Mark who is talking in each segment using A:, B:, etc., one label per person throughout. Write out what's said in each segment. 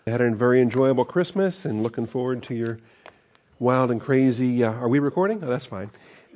A: Had a very enjoyable Christmas and looking forward to your wild and crazy. Are we recording? Oh, that's fine.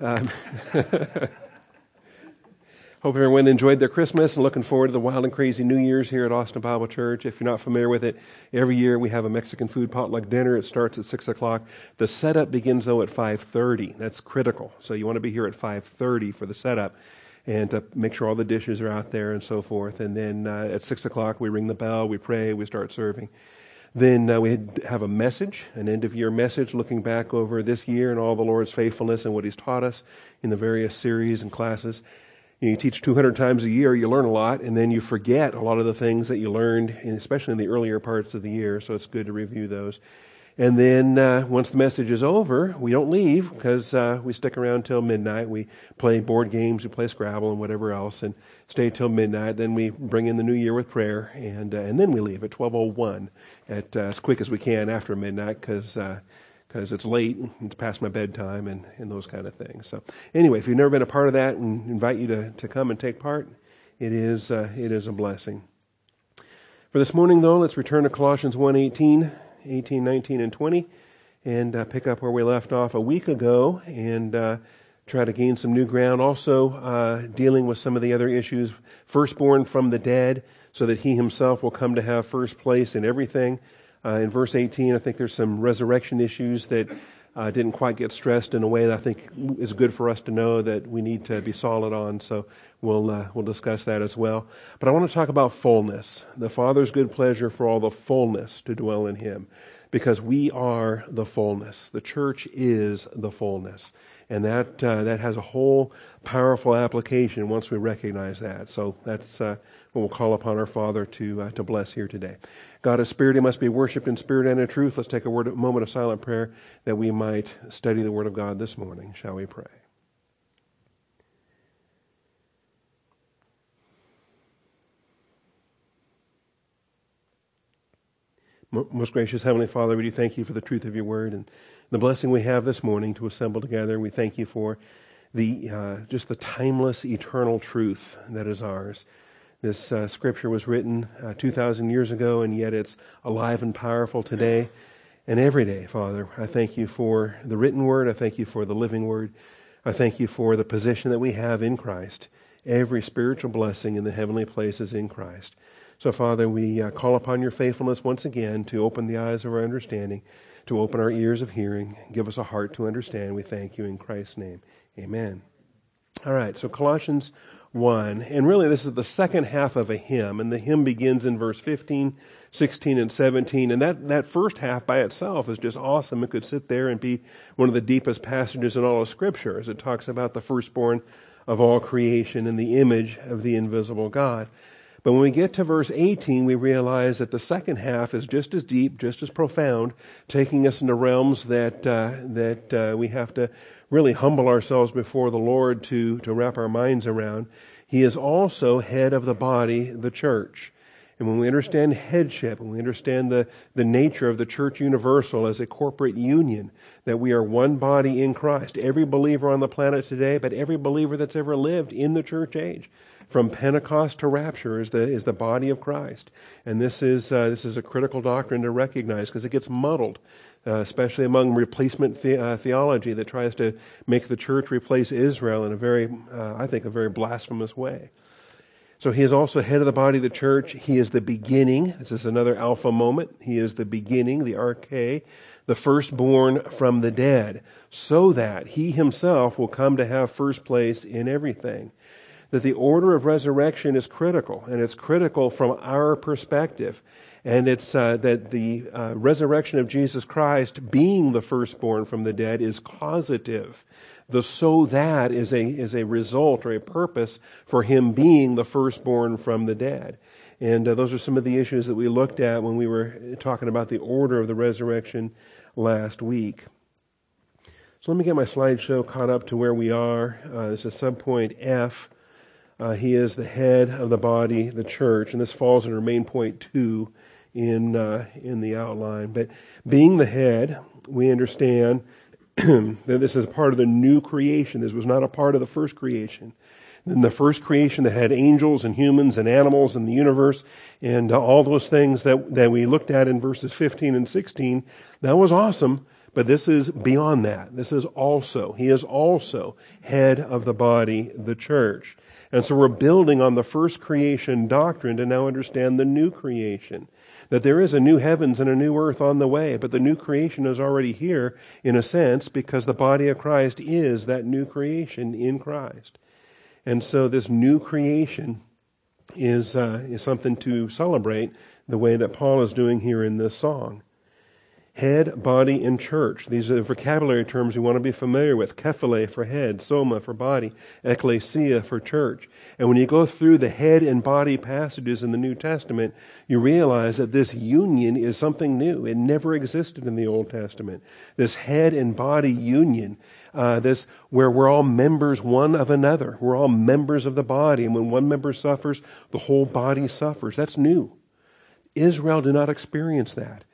A: Hope everyone enjoyed their Christmas and looking forward to the wild and crazy New Year's here at Austin Bible Church. If you're not familiar with it, every year we have a Mexican food potluck dinner. It starts at 6 o'clock. The setup begins, though, at 5:30. That's critical. So you want to be here at 5:30 for the setup and to make sure all the dishes are out there and so forth. And then at 6 o'clock we ring the bell, we pray, we start serving. Then we have a message, an end-of-year message, looking back over this year and all the Lord's faithfulness and what He's taught us in the various series and classes. You teach 200 times a year, you learn a lot, and then you forget a lot of the things that you learned, especially in the earlier parts of the year, so it's good to review those. And then once the message is over, we don't leave because we stick around till midnight. We play board games, we play Scrabble and whatever else, and stay till midnight. Then we bring in the new year with prayer, and then we leave at 12:01 as quick as we can after midnight because it's late, it's past my bedtime, and those kind of things. So anyway, if you've never been a part of that, and invite you to come and take part, it is a blessing. For this morning, though, let's return to Colossians 1:18. 18, 19, and 20, and pick up where we left off a week ago and try to gain some new ground. Also dealing with some of the other issues, firstborn from the dead, so that He Himself will come to have first place in everything. In verse 18, I think there's some resurrection issues that didn't quite get stressed in a way that I think is good for us to know that we need to be solid on, so we'll discuss that as well. But I want to talk about fullness, the Father's good pleasure for all the fullness to dwell in Him, because we are the fullness. The church is the fullness, and that has a whole powerful application once we recognize that. So that's what we'll call upon our Father to bless here today. God is Spirit, He must be worshipped in spirit and in truth. Let's take a moment of silent prayer that we might study the Word of God this morning. Shall we pray? Most gracious Heavenly Father, we do thank You for the truth of Your Word and the blessing we have this morning to assemble together. We thank You for just the timeless, eternal truth that is ours. This scripture was written 2,000 years ago, and yet it's alive and powerful today and every day, Father. I thank You for the written Word. I thank You for the living Word. I thank You for the position that we have in Christ, every spiritual blessing in the heavenly places in Christ. So, Father, we call upon Your faithfulness once again to open the eyes of our understanding, to open our ears of hearing, give us a heart to understand. We thank You in Christ's name. Amen. All right, so Colossians 1, and really this is the second half of a hymn, and the hymn begins in verse 15, 16, and 17, and that first half by itself is just awesome. It could sit there and be one of the deepest passages in all of Scripture, as it talks about the firstborn of all creation and the image of the invisible God. But when we get to verse 18, we realize that the second half is just as deep, just as profound, taking us into realms that we have to really humble ourselves before the Lord to wrap our minds around. He is also head of the body, the church. And when we understand headship, and we understand the nature of the church universal as a corporate union, that we are one body in Christ, every believer on the planet today, but every believer that's ever lived in the church age, from Pentecost to rapture, is the body of Christ. And this is a critical doctrine to recognize because it gets muddled, especially among replacement theology that tries to make the church replace Israel in a very blasphemous way. So He is also head of the body of the church. He is the beginning. This is another alpha moment. He is the beginning, the arche, the firstborn from the dead, so that He Himself will come to have first place in everything. That the order of resurrection is critical, and it's critical from our perspective. And it's that the resurrection of Jesus Christ being the firstborn from the dead is causative. The so that is a result or a purpose for Him being the firstborn from the dead. And those are some of the issues that we looked at when we were talking about the order of the resurrection last week. So let me get my slideshow caught up to where we are. This is subpoint F. He is the head of the body, the church, and this falls under main point 2 in the outline. But being the head, we understand that this is part of the new creation. This was not a part of the first creation. Then the first creation that had angels and humans and animals and the universe and all those things that we looked at in verses 15 and 16, that was awesome, but this is beyond that. He is also head of the body, the church. And so we're building on the first creation doctrine to now understand the new creation. That there is a new heavens and a new earth on the way, but the new creation is already here in a sense because the body of Christ is that new creation in Christ. And so this new creation is something to celebrate the way that Paul is doing here in this song. Head, body, and church. These are the vocabulary terms we want to be familiar with. Kephale for head, soma for body, ecclesia for church. And when you go through the head and body passages in the New Testament, you realize that this union is something new. It never existed in the Old Testament. This head and body union, this where we're all members one of another. We're all members of the body. And when one member suffers, the whole body suffers. That's new. Israel did not experience that.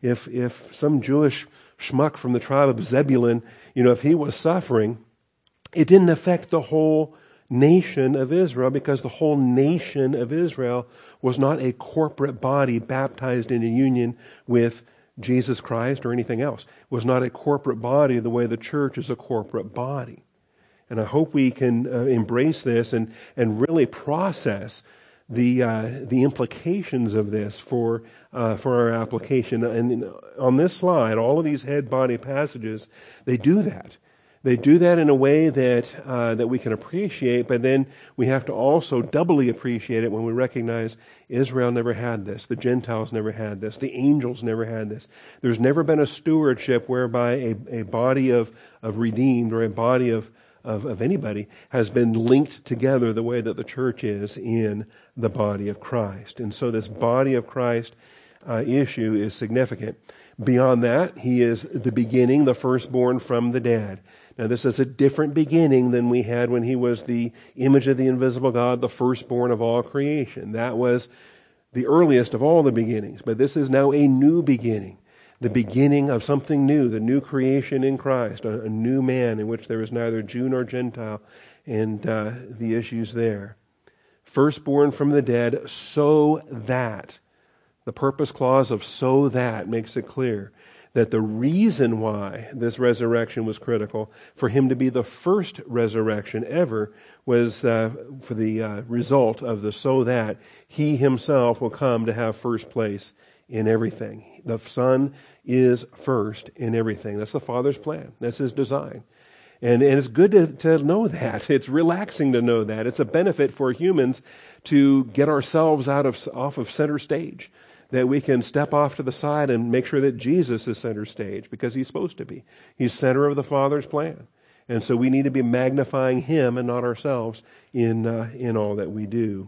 A: If some Jewish schmuck from the tribe of Zebulun, if he was suffering, it didn't affect the whole nation of Israel because the whole nation of Israel was not a corporate body baptized in a union with Jesus Christ or anything else. It was not a corporate body the way the church is a corporate body. And I hope we can embrace this and really process the implications of this for our application. And on this slide, all of these head body passages, they do that. They do that in a way that we can appreciate, but then we have to also doubly appreciate it when we recognize Israel never had this, the Gentiles never had this, the angels never had this. There's never been a stewardship whereby a body of redeemed or a body of anybody has been linked together the way that the church is in the body of Christ. And so this body of Christ issue is significant. Beyond that, he is the beginning, the firstborn from the dead. Now this is a different beginning than we had when he was the image of the invisible God, the firstborn of all creation. That was the earliest of all the beginnings. But this is now a new beginning. The beginning of something new, the new creation in Christ, a new man in which there is neither Jew nor Gentile, and the issues there. Firstborn from the dead, so that. The purpose clause of so that makes it clear that the reason why this resurrection was critical, for him to be the first resurrection ever, was for the result of the so that he himself will come to have first place in everything. The Son is first in everything. That's the Father's plan. That's his design. And it's good to know that. It's relaxing to know that. It's a benefit for humans to get ourselves off of center stage, that we can step off to the side and make sure that Jesus is center stage because he's supposed to be. He's center of the Father's plan. And so we need to be magnifying him and not ourselves in all that we do.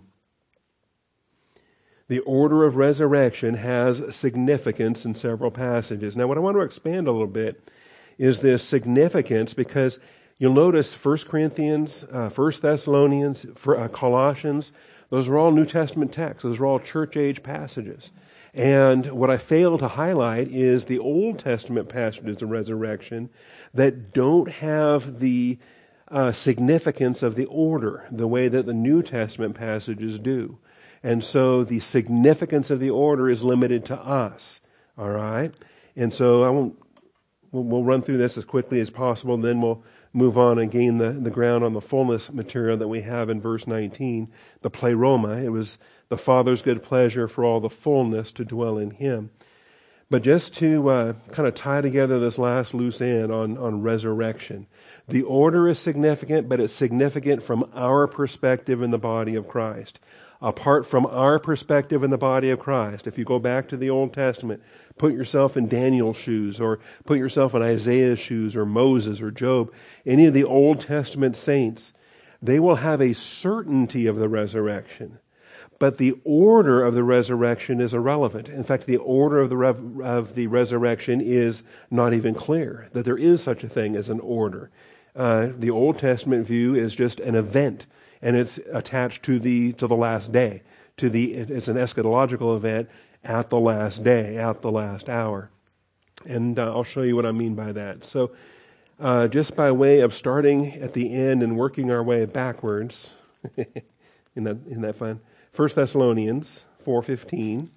A: The order of resurrection has significance in several passages. Now, what I want to expand a little bit is this significance because you'll notice 1 Corinthians, 1 Thessalonians, Colossians, those are all New Testament texts. Those are all church age passages. And what I fail to highlight is the Old Testament passages of resurrection that don't have the significance of the order the way that the New Testament passages do. And so the significance of the order is limited to us. All right? And so we'll run through this as quickly as possible, and then we'll move on and gain the ground on the fullness material that we have in verse 19, the pleroma. It was the Father's good pleasure for all the fullness to dwell in him. But just to kind of tie together this last loose end on resurrection, the order is significant, but it's significant from our perspective in the body of Christ. Apart from our perspective in the body of Christ, if you go back to the Old Testament, put yourself in Daniel's shoes, or put yourself in Isaiah's shoes, or Moses, or Job, any of the Old Testament saints, they will have a certainty of the resurrection. But the order of the resurrection is irrelevant. In fact, the order of the resurrection is not even clear, that there is such a thing as an order. The Old Testament view is just an event, and it's attached to the last day. It's an eschatological event at the last day, at the last hour. And I'll show you what I mean by that. So just by way of starting at the end and working our way backwards, Isn't that fun? 1 Thessalonians 4:15.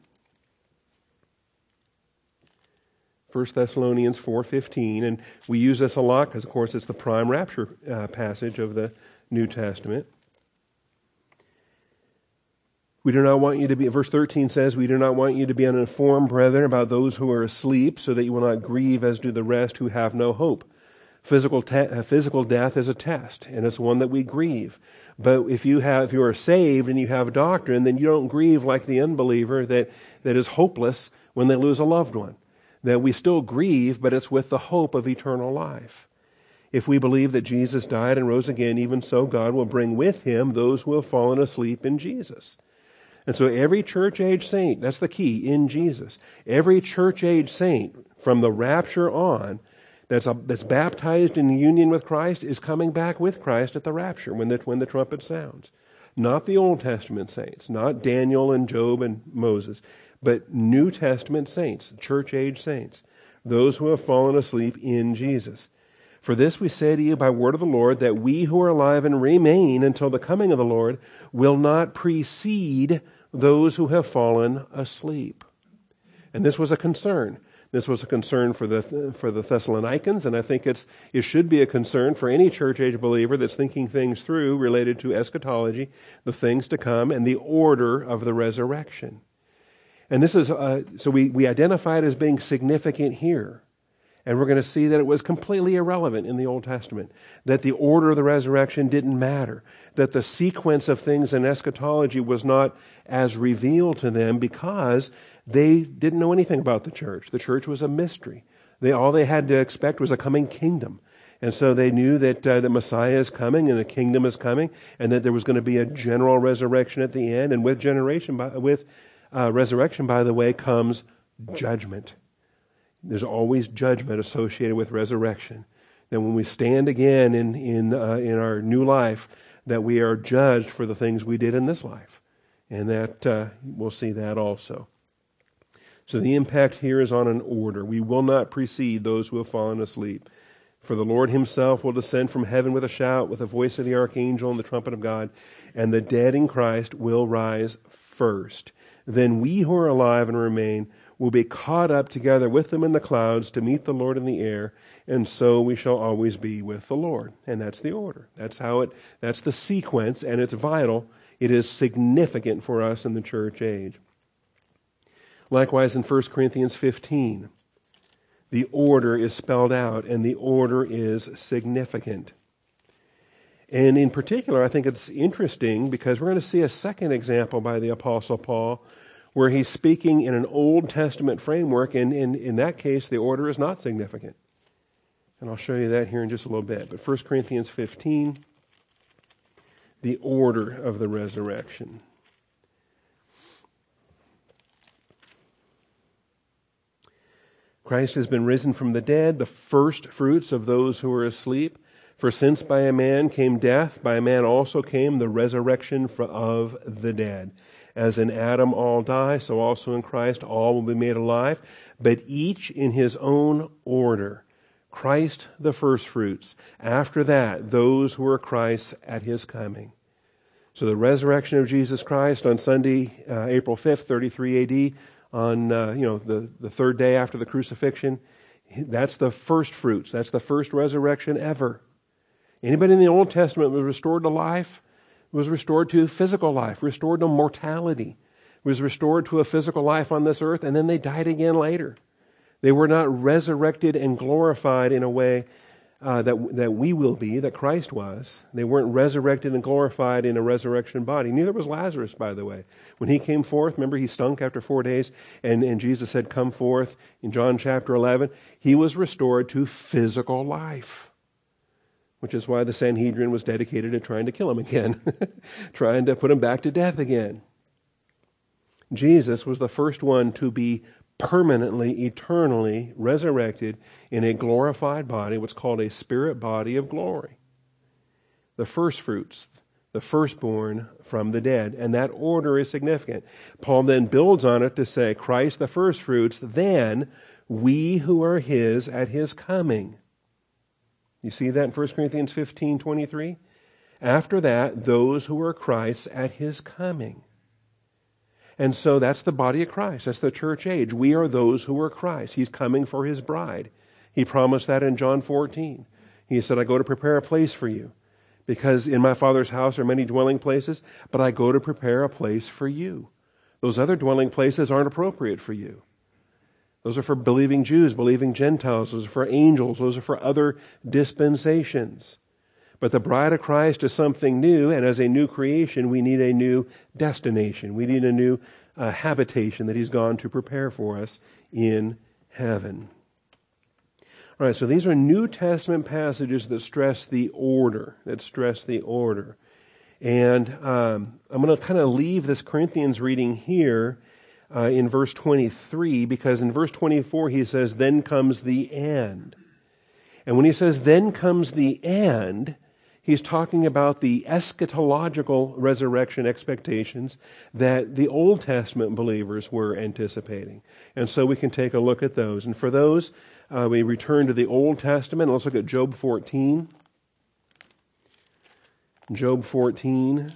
A: 1 Thessalonians 4:15, and we use this a lot because, of course, it's the prime rapture passage of the New Testament. We do not want you to be, verse 13 says, we do not want you to be uninformed, brethren, about those who are asleep, so that you will not grieve as do the rest who have no hope. Physical death is a test, and it's one that we grieve. But if you are saved and you have doctrine, then you don't grieve like the unbeliever that is hopeless when they lose a loved one. That we still grieve, but it's with the hope of eternal life. If we believe that Jesus died and rose again, even so God will bring with him those who have fallen asleep in Jesus. And so every church-age saint, that's the key, in Jesus. Every church-age saint from the rapture on that's baptized in union with Christ is coming back with Christ at the rapture when the trumpet sounds. Not the Old Testament saints, not Daniel and Job and Moses, but New Testament saints, church-age saints, those who have fallen asleep in Jesus. For this we say to you by word of the Lord, that we who are alive and remain until the coming of the Lord will not precede those who have fallen asleep. And this was a concern. This was a concern for the Thessalonians, and I think it should be a concern for any church-age believer that's thinking things through related to eschatology, the things to come, and the order of the resurrection. And this is so we identify it as being significant here. And we're going to see that it was completely irrelevant in the Old Testament, that the order of the resurrection didn't matter, that the sequence of things in eschatology was not as revealed to them because they didn't know anything about the church. The church was a mystery. All they had to expect was a coming kingdom. And so they knew that the Messiah is coming and the kingdom is coming, and that there was going to be a general resurrection at the end. And with resurrection, by the way, comes judgment. There's always judgment associated with resurrection. That when we stand again in our new life, that we are judged for the things we did in this life. And that we'll see that also. So the impact here is on an order. We will not precede those who have fallen asleep. For the Lord himself will descend from heaven with a shout, with the voice of the archangel and the trumpet of God, and the dead in Christ will rise first. Then we who are alive and remain will be caught up together with them in the clouds to meet the Lord in the air, and so we shall always be with the Lord. And that's the order. That's the sequence, and it's vital. It is significant for us in the church age. Likewise in 1 Corinthians 15, the order is spelled out, and the order is significant. And in particular, I think it's interesting because we're going to see a second example by the Apostle Paul where he's speaking in an Old Testament framework, and in that case, the order is not significant. And I'll show you that here in just a little bit. But 1 Corinthians 15, the order of the resurrection. Christ has been risen from the dead, the first fruits of those who are asleep. For since by a man came death, by a man also came the resurrection of the dead. As in Adam all die, so also in Christ all will be made alive, but each in his own order. Christ the firstfruits. After that, those who are Christ's at his coming. So the resurrection of Jesus Christ on Sunday, April 5th, 33 A.D., on the third day after the crucifixion, that's the first fruits. That's the first resurrection ever. Anybody in the Old Testament was restored to life, was restored to physical life, restored to mortality, was restored to a physical life on this earth, and then they died again later. They were not resurrected and glorified in a way that we will be, that Christ was. They weren't resurrected and glorified in a resurrection body. Neither was Lazarus, by the way. When he came forth, remember he stunk after 4 days, and Jesus said, come forth in John chapter 11. He was restored to physical life, which is why the Sanhedrin was dedicated to trying to kill him again, trying to put him back to death again. Jesus was the first one to be permanently, eternally resurrected in a glorified body, what's called a spirit body of glory. The first fruits, the firstborn from the dead. And that order is significant. Paul then builds on it to say, Christ the firstfruits, then we who are his at his coming. You see that in 1 Corinthians 15:23? After that, those who are Christ's at his coming. And so that's the body of Christ. That's the church age. We are those who are Christ. He's coming for his bride. He promised that in John 14. He said, I go to prepare a place for you, because in my Father's house are many dwelling places, but I go to prepare a place for you. Those other dwelling places aren't appropriate for you. Those are for believing Jews, believing Gentiles. Those are for angels. Those are for other dispensations. But the bride of Christ is something new, and as a new creation, we need a new destination. We need a new habitation that he's gone to prepare for us in heaven. All right, so these are New Testament passages that stress the order, And I'm going to kind of leave this Corinthians reading here in verse 23, because in verse 24 he says, then comes the end. And when he says, then comes the end, he's talking about the eschatological resurrection expectations that the Old Testament believers were anticipating. And so we can take a look at those. And for those, we return to the Old Testament. Let's look at Job 14. Job 14.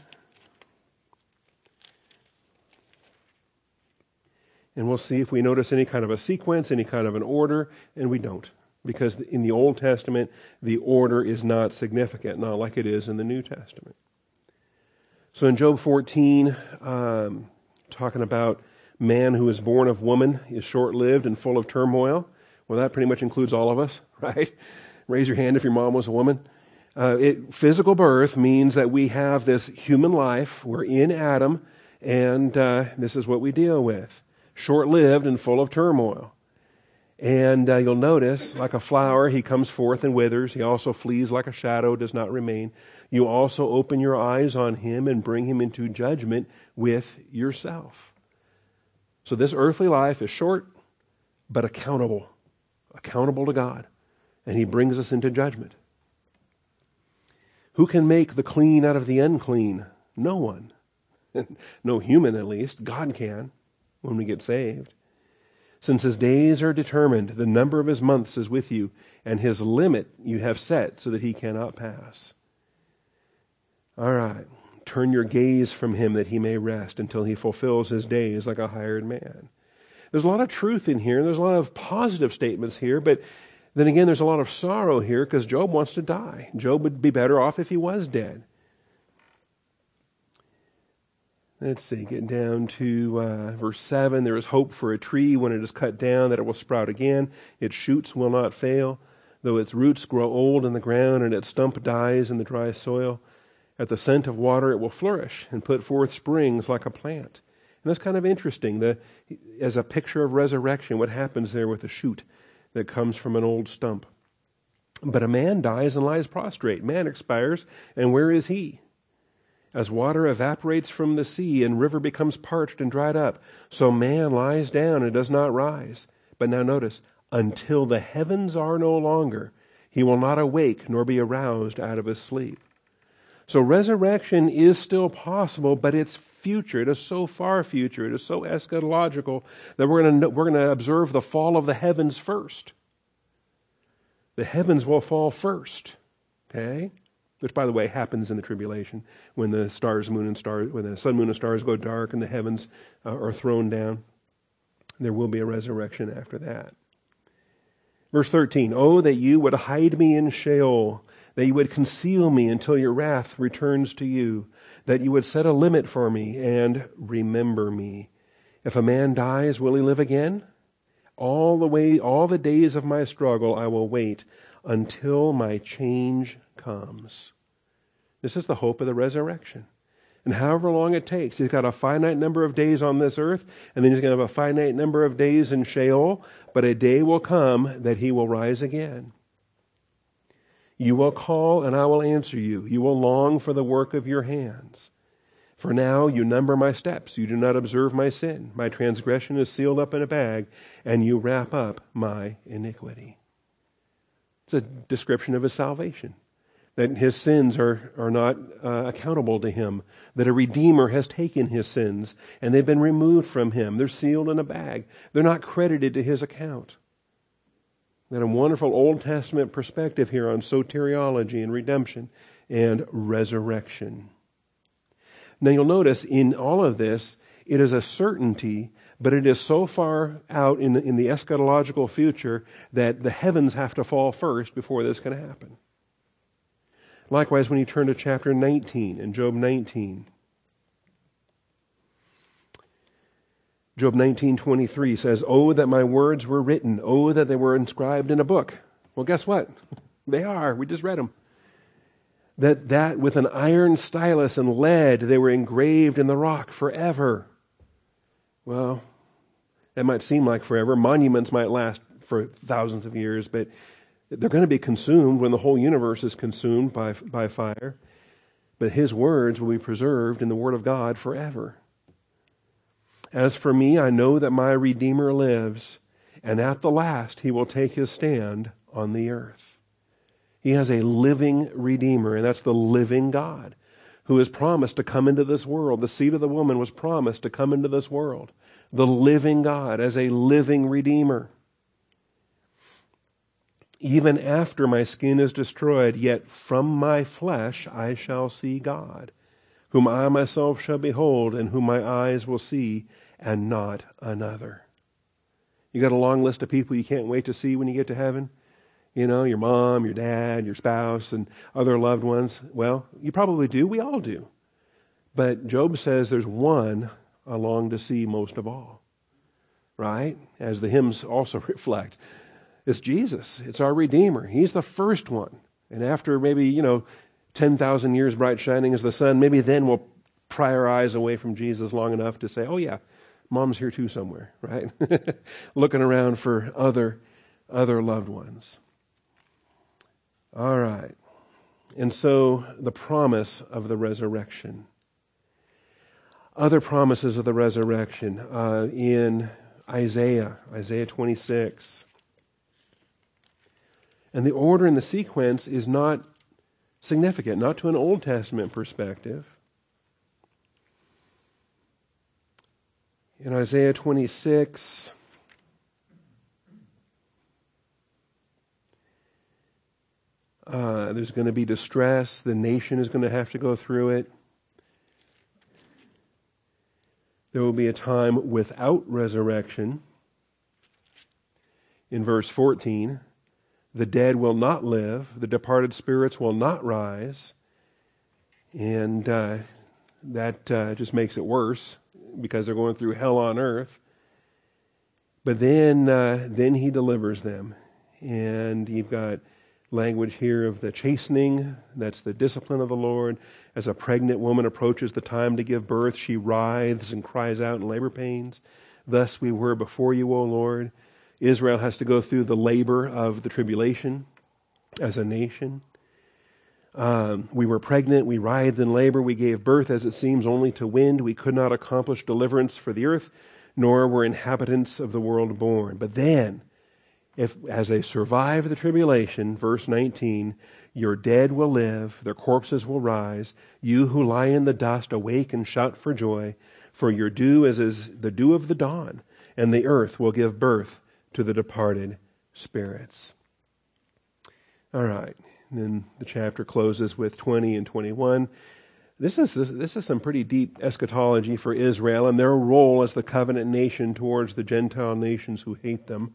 A: And we'll see if we notice any kind of a sequence, any kind of an order, and we don't. Because in the Old Testament, the order is not significant, not like it is in the New Testament. So in Job 14, talking about man who is born of woman is short-lived and full of turmoil. Well, that pretty much includes all of us, right? Raise your hand if your mom was a woman. Physical birth means that we have this human life. We're in Adam, and this is what we deal with. Short-lived and full of turmoil. And you'll notice, like a flower, he comes forth and withers. He also flees like a shadow, does not remain. You also open your eyes on him and bring him into judgment with yourself. So this earthly life is short, but accountable to God. And he brings us into judgment. Who can make the clean out of the unclean? No one. No human, at least. God can, when we get saved. Since his days are determined, the number of his months is with you, and his limit you have set so that he cannot pass. All right. Turn your gaze from him that he may rest until he fulfills his days like a hired man. There's a lot of truth in here. There's a lot of positive statements here, but then again, there's a lot of sorrow here because Job wants to die. Job would be better off if he was dead. Let's see, get down to verse 7. There is hope for a tree when it is cut down, that it will sprout again. Its shoots will not fail, though its roots grow old in the ground and its stump dies in the dry soil. At the scent of water it will flourish and put forth springs like a plant. And that's kind of interesting, as a picture of resurrection, what happens there with a shoot that comes from an old stump. But a man dies and lies prostrate. Man expires, and where is he? As water evaporates from the sea and river becomes parched and dried up, so man lies down and does not rise. But now notice, until the heavens are no longer, he will not awake nor be aroused out of his sleep. So resurrection is still possible, but it's future. It is so far future. It is so eschatological that we're going to observe the fall of the heavens first. The heavens will fall first. Okay? Which, by the way, happens in the tribulation when the when the sun, moon, and stars go dark and the heavens are thrown down. There will be a resurrection after that. Verse 13, oh, that you would hide me in Sheol, that you would conceal me until your wrath returns to you, that you would set a limit for me and remember me. If a man dies, will he live again? All the days of my struggle I will wait until my change comes. This is the hope of the resurrection. And however long it takes, he's got a finite number of days on this earth, and then he's going to have a finite number of days in Sheol, but a day will come that he will rise again. You will call, and I will answer you. You will long for the work of your hands. For now you number my steps. You do not observe my sin. My transgression is sealed up in a bag, and you wrap up my iniquity. It's a description of his salvation. That his sins are not accountable to him. That a Redeemer has taken his sins, and they've been removed from him. They're sealed in a bag. They're not credited to his account. We've got a wonderful Old Testament perspective here on soteriology and redemption and resurrection. Now you'll notice in all of this, it is a certainty, but it is so far out in the eschatological future that the heavens have to fall first before this can happen. Likewise, when you turn to chapter 19 in Job 19, Job 19:23 says, "Oh, that my words were written. Oh, that they were inscribed in a book." Well, guess what? They are. We just read them. That with an iron stylus and lead, they were engraved in the rock forever. Well, that might seem like forever. Monuments might last for thousands of years, but they're going to be consumed when the whole universe is consumed by fire. But His words will be preserved in the Word of God forever. "As for me, I know that my Redeemer lives, and at the last He will take His stand on the earth." He has a living Redeemer, and that's the living God who is promised to come into this world. The seed of the woman was promised to come into this world. The living God as a living Redeemer. "Even after my skin is destroyed, yet from my flesh I shall see God, whom I myself shall behold, and whom my eyes will see, and not another." You got a long list of people you can't wait to see when you get to heaven? You know, your mom, your dad, your spouse, and other loved ones. Well, you probably do. We all do. But Job says there's one I long to see most of all. Right? As the hymns also reflect. It's Jesus. It's our Redeemer. He's the first one. And after maybe, 10,000 years bright shining as the sun, maybe then we'll pry our eyes away from Jesus long enough to say, oh yeah, Mom's here too somewhere, right? Looking around for other loved ones. All right. And so the promise of the resurrection. Other promises of the resurrection in Isaiah 26. And the order and the sequence is not significant, not to an Old Testament perspective. In Isaiah 26, there's going to be distress. The nation is going to have to go through it. There will be a time without resurrection. In verse 14, the dead will not live, the departed spirits will not rise. And that just makes it worse because they're going through hell on earth. But then He delivers them. And you've got language here of the chastening, that's the discipline of the Lord. As a pregnant woman approaches the time to give birth, she writhes and cries out in labor pains. Thus we were before you, O Lord. Israel has to go through the labor of the tribulation as a nation. We were pregnant, we writhed in labor, we gave birth as it seems only to wind. We could not accomplish deliverance for the earth, nor were inhabitants of the world born. But then, if as they survive the tribulation, verse 19, your dead will live, their corpses will rise. You who lie in the dust, awake and shout for joy, for your dew is the dew of the dawn, and the earth will give birth to the departed spirits. All right. And then the chapter closes with 20 and 21. This is some pretty deep eschatology for Israel and their role as the covenant nation towards the Gentile nations who hate them.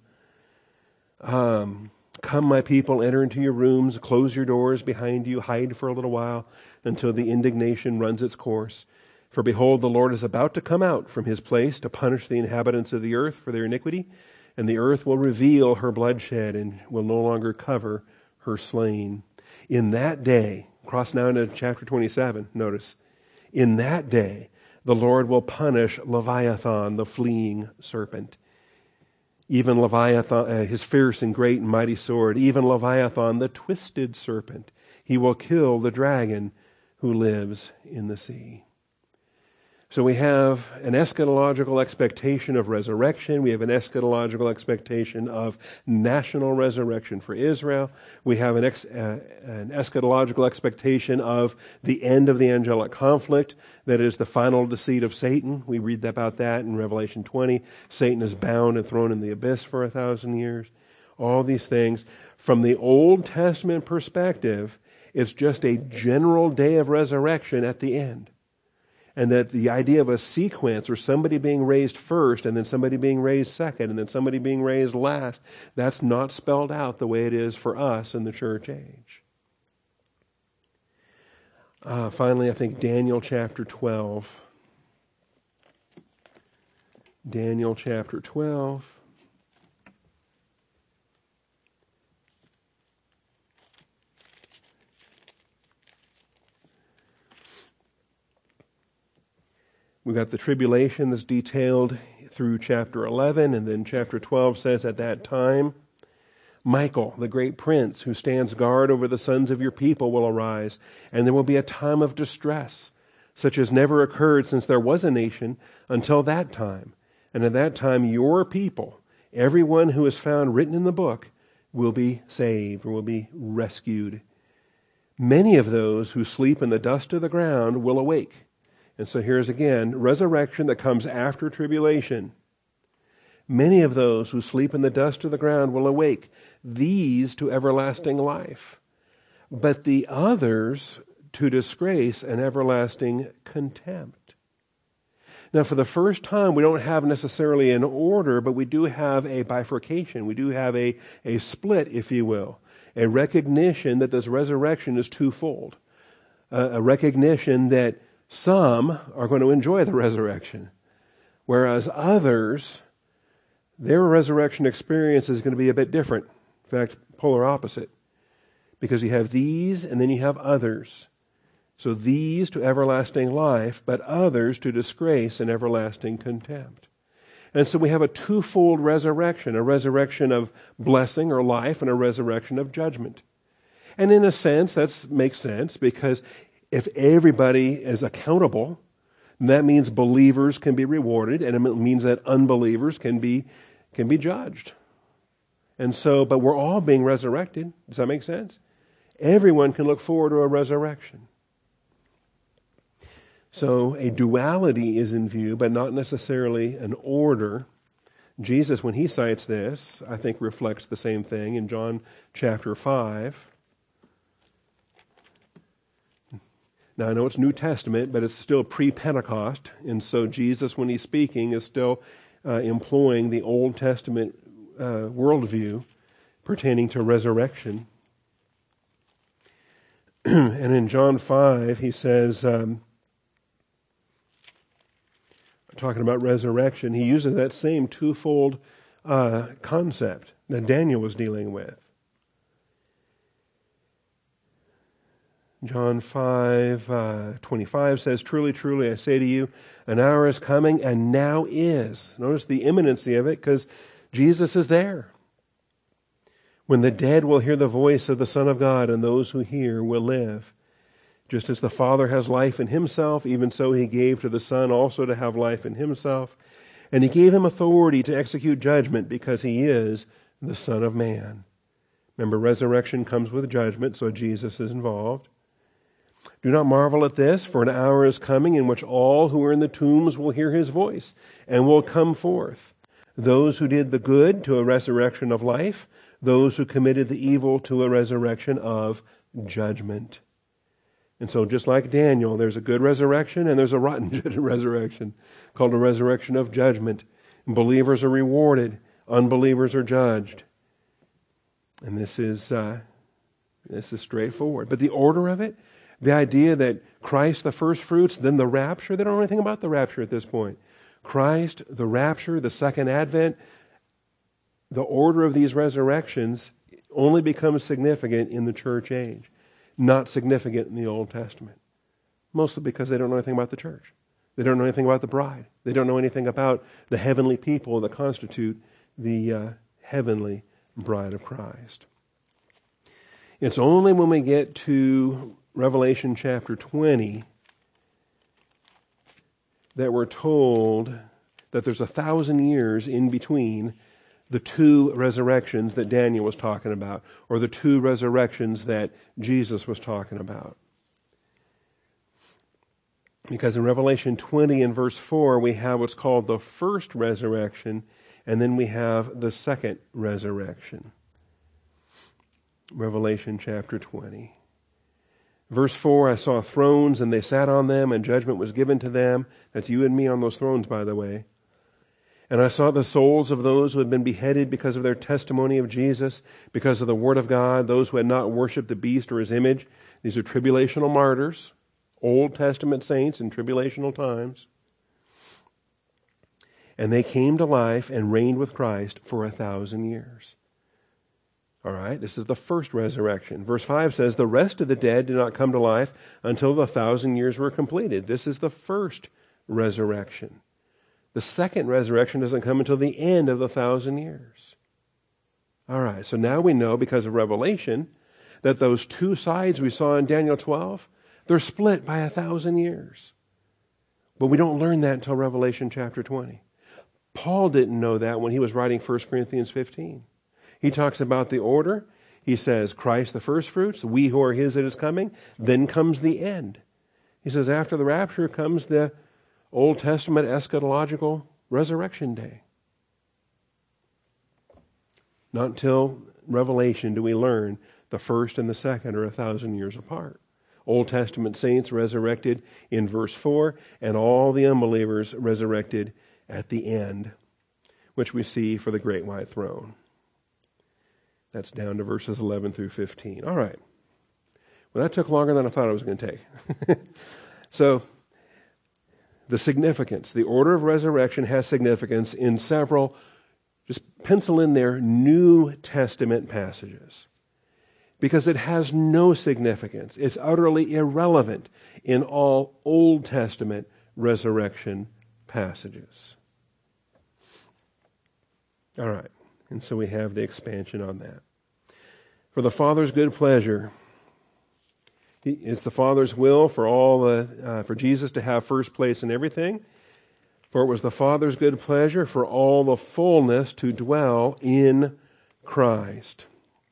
A: Come, my people, enter into your rooms, close your doors behind you, hide for a little while until the indignation runs its course. For behold, the Lord is about to come out from His place to punish the inhabitants of the earth for their iniquity, and the earth will reveal her bloodshed and will no longer cover her slain. In that day, cross now into chapter 27, notice, in that day the Lord will punish Leviathan, the fleeing serpent. Even Leviathan, his fierce and great and mighty sword, even Leviathan, the twisted serpent. He will kill the dragon who lives in the sea. So we have an eschatological expectation of resurrection. We have an eschatological expectation of national resurrection for Israel. We have an eschatological expectation of the end of the angelic conflict. That is the final deceit of Satan. We read about that in Revelation 20. Satan is bound and thrown in the abyss for 1,000 years. All these things. From the Old Testament perspective, It's just a general day of resurrection at the end. And that the idea of a sequence, or somebody being raised first, and then somebody being raised second, and then somebody being raised last, that's not spelled out the way it is for us in the church age. Finally, I think Daniel chapter 12. Daniel chapter 12. We've got the tribulation that's detailed through chapter 11, and then chapter 12 says, at that time, Michael, the great prince who stands guard over the sons of your people, will arise, and there will be a time of distress, such as never occurred since there was a nation until that time. And at that time, your people, everyone who is found written in the book, will be saved, or will be rescued. Many of those who sleep in the dust of the ground will awake. And so here's again, resurrection that comes after tribulation. Many of those who sleep in the dust of the ground will awake, these to everlasting life, but the others to disgrace and everlasting contempt. Now, for the first time, we don't have necessarily an order, but we do have a bifurcation. We do have a split, if you will, a recognition that this resurrection is twofold. A recognition that some are going to enjoy the resurrection, whereas others, their resurrection experience is going to be a bit different. In fact, polar opposite. Because you have these and then you have others. So these to everlasting life, but others to disgrace and everlasting contempt. And so we have a twofold resurrection, a resurrection of blessing or life and a resurrection of judgment. And in a sense, that makes sense, because if everybody is accountable, that means believers can be rewarded, and it means that unbelievers can be judged. And so, but we're all being resurrected. Does that make sense? Everyone can look forward to a resurrection. So a duality is in view, but not necessarily an order. Jesus, when he cites this, I think reflects the same thing in John chapter 5. Now, I know it's New Testament, but it's still pre-Pentecost, and so Jesus, when he's speaking, is still employing the Old Testament worldview pertaining to resurrection. And in John 5, he says, talking about resurrection, he uses that same twofold concept that Daniel was dealing with. John 5:25 says, "Truly, truly, I say to you, an hour is coming, and now is." Notice the imminency of it, because Jesus is there. "When the dead will hear the voice of the Son of God, and those who hear will live. Just as the Father has life in himself, even so he gave to the Son also to have life in himself. And he gave him authority to execute judgment, because he is the Son of Man." Remember, resurrection comes with judgment, so Jesus is involved. "Do not marvel at this, for an hour is coming in which all who are in the tombs will hear his voice and will come forth. Those who did the good to a resurrection of life, those who committed the evil to a resurrection of judgment." And so just like Daniel, there's a good resurrection and there's a rotten resurrection called a resurrection of judgment. And believers are rewarded, unbelievers are judged. And this is straightforward. But the order of it, the idea that Christ, the first fruits, then the rapture, they don't know anything about the rapture at this point. Christ, the rapture, the second advent, the order of these resurrections only becomes significant in the church age, not significant in the Old Testament. Mostly because they don't know anything about the church. They don't know anything about the bride. They don't know anything about the heavenly people that constitute the heavenly bride of Christ. It's only when we get to Revelation chapter 20 that we're told that there's 1,000 years in between the two resurrections that Daniel was talking about, or the two resurrections that Jesus was talking about. Because in Revelation 20 and verse 4, we have what's called the first resurrection, and then we have the second resurrection. Revelation chapter 20. Verse 4, I saw thrones, and they sat on them, and judgment was given to them. That's you and me on those thrones, by the way. And I saw the souls of those who had been beheaded because of their testimony of Jesus, because of the word of God, those who had not worshipped the beast or his image. These are tribulational martyrs, Old Testament saints in tribulational times. And they came to life and reigned with Christ for 1,000 years. All right, this is the first resurrection. Verse 5 says, the rest of the dead did not come to life until the 1,000 years were completed. This is the first resurrection. The second resurrection doesn't come until the end of the 1,000 years. All right, so now we know because of Revelation that those two sides we saw in Daniel 12, they're split by 1,000 years. But we don't learn that until Revelation chapter 20. Paul didn't know that when he was writing 1 Corinthians 15. He talks about the order. He says, Christ the first fruits, we who are his that is coming, then comes the end. He says, after the rapture comes the Old Testament eschatological resurrection day. Not until Revelation do we learn the first and the second are 1,000 years apart. Old Testament saints resurrected in verse 4, and all the unbelievers resurrected at the end, which we see for the great white throne. That's down to verses 11 through 15. All right. Well, that took longer than I thought it was going to take. So, the significance, the order of resurrection has significance in several, just pencil in there, New Testament passages. Because it has no significance. It's utterly irrelevant in all Old Testament resurrection passages. All right. And so we have the expansion on that. For the Father's good pleasure, it's the Father's will for Jesus to have first place in everything. For it was the Father's good pleasure for all the fullness to dwell in Christ.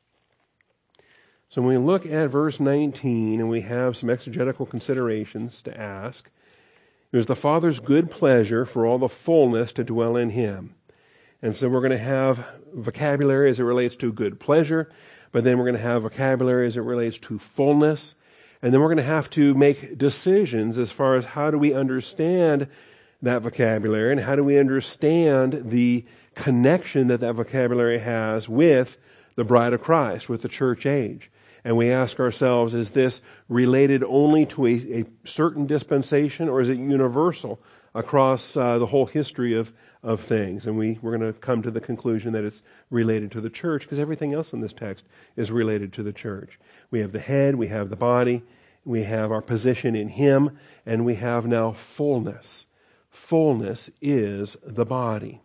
A: So when we look at verse 19, and we have some exegetical considerations to ask, it was the Father's good pleasure for all the fullness to dwell in Him. And so we're going to have vocabulary as it relates to good pleasure, but then we're going to have vocabulary as it relates to fullness, and then we're going to have to make decisions as far as how do we understand that vocabulary and how do we understand the connection that that vocabulary has with the bride of Christ, with the church age. And we ask ourselves, is this related only to a certain dispensation, or is it universal across the whole history of things? And we're going to come to the conclusion that it's related to the church, because everything else in this text is related to the church. We have the head, we have the body, we have our position in Him, and we have now fullness. Fullness is the body.